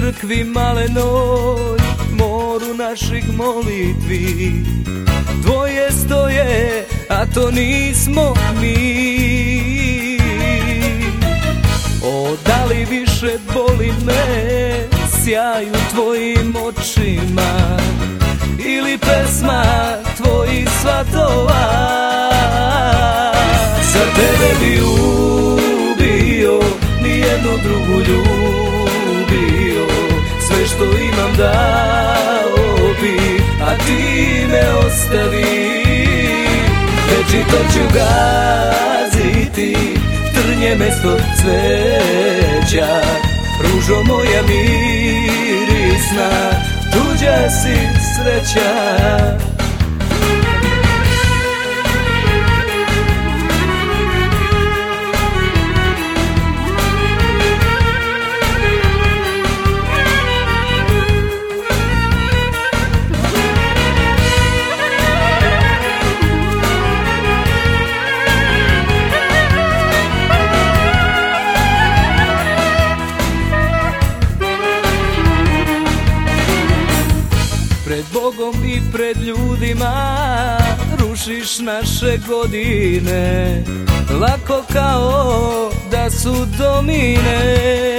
crkvi malenoj, moru naših molitvi, dvoje stoje, a to nismo mi. O, da li više boli me sjaj u tvojim očima ili pesma tvojih svatova? Za tebe bi ubio, nijednu drugu ljubio, sve što imam dao bi, a ti me ostavi. Večito ću gaziti trnje mesto cveća, ružo moja mirisna, tuđa si sreća. Pred Bogom i pred ljudima rušiš naše godine, lako kao da su domine.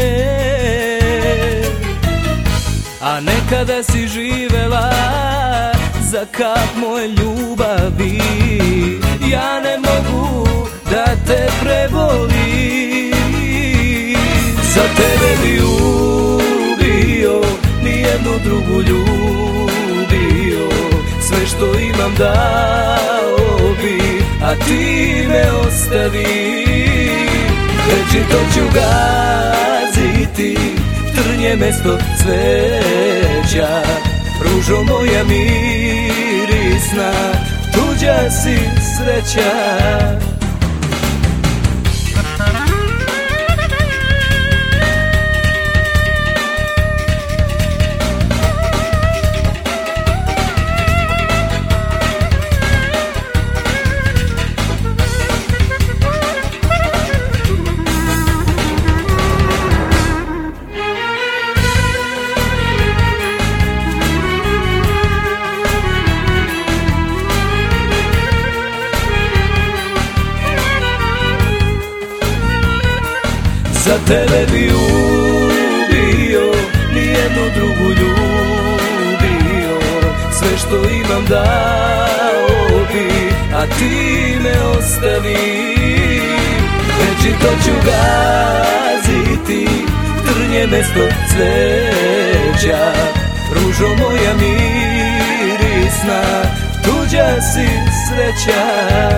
A nekada si živela za kap moje ljubavi, ja ne mogu da te prebolim. Za tebe bi ubio, nijednu drugu ljubio, sve što imam dao bi, a ti me ostavi. Večito ću gaziti trnje mesto cveća, ružo moja mirisna, tuđa si sreća. Za tebe bi ubio, nijednu drugu ljubio, sve što imam dao bi, a ti me ostavi. Večito ću gaziti trnje mesto cveća, ružo moja mirisna, tuđa si sreća.